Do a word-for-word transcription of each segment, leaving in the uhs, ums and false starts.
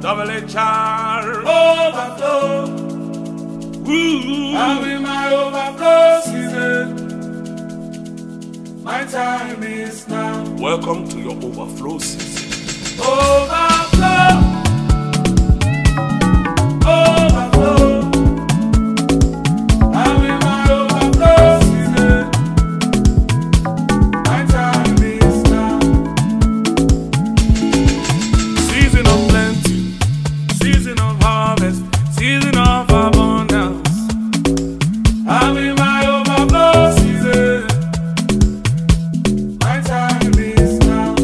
double H R, overflow. Ooh. I'm in my overflow season. My time is now. Welcome to your overflow season. Overflow. Overflow. I'm in my overflow season. My time is now. Season of plenty, season of harvest, season of abundance. I'm in my overflow season. My time is now.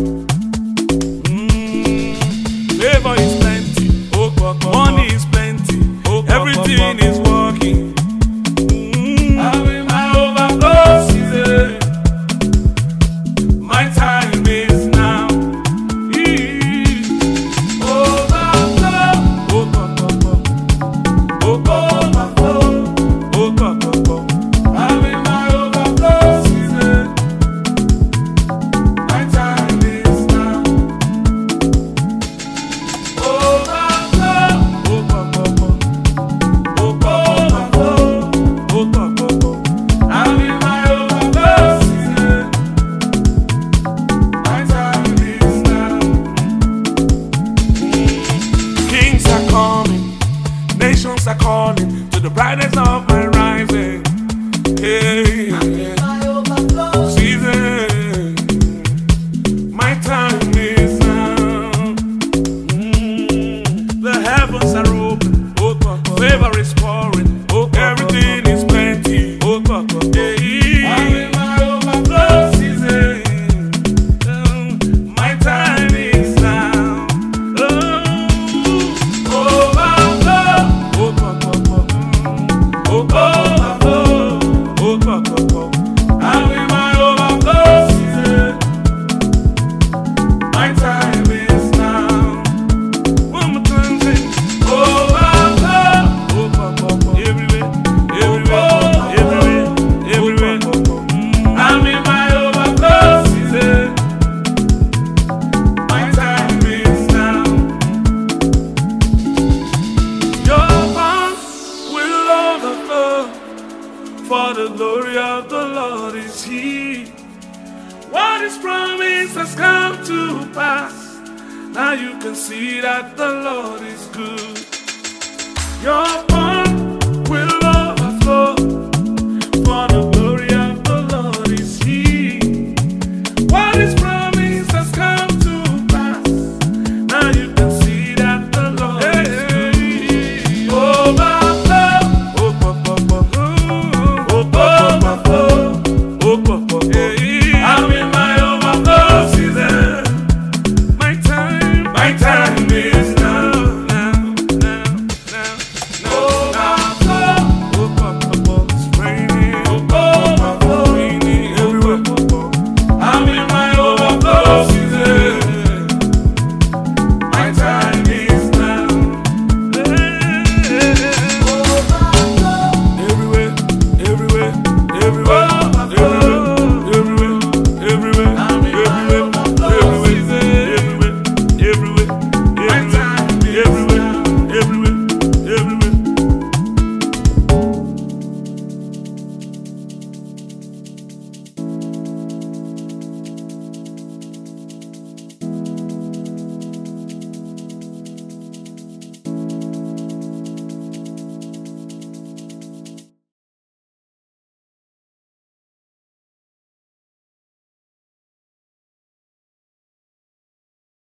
Mm. Favor is plenty, money is plenty, everything is working. Mm. I'm in my overflow season. My time is now. Overflow. Overflow. I'm in my overflow season. My time is now. Overflow. Overflow. I'm in my overflow season. My time is now. Kings are coming, nations are calling to the brightness of my rising. Hey, My overflow season, my time is now. Mm. The heavens are open, favor is pouring, everything is plenty. Hey. I'm in my overflow season. My time is now. Overflow. Oh. I'm in my overflow season. My time is now. One more time, say, Overflow. everywhere, everywhere, everywhere, everywhere. I'm in my overflow season. My time is now. Your mouth will overflow, for the glory of the Lord is here. What is promised has come to pass. Now you can see that the Lord is good. Your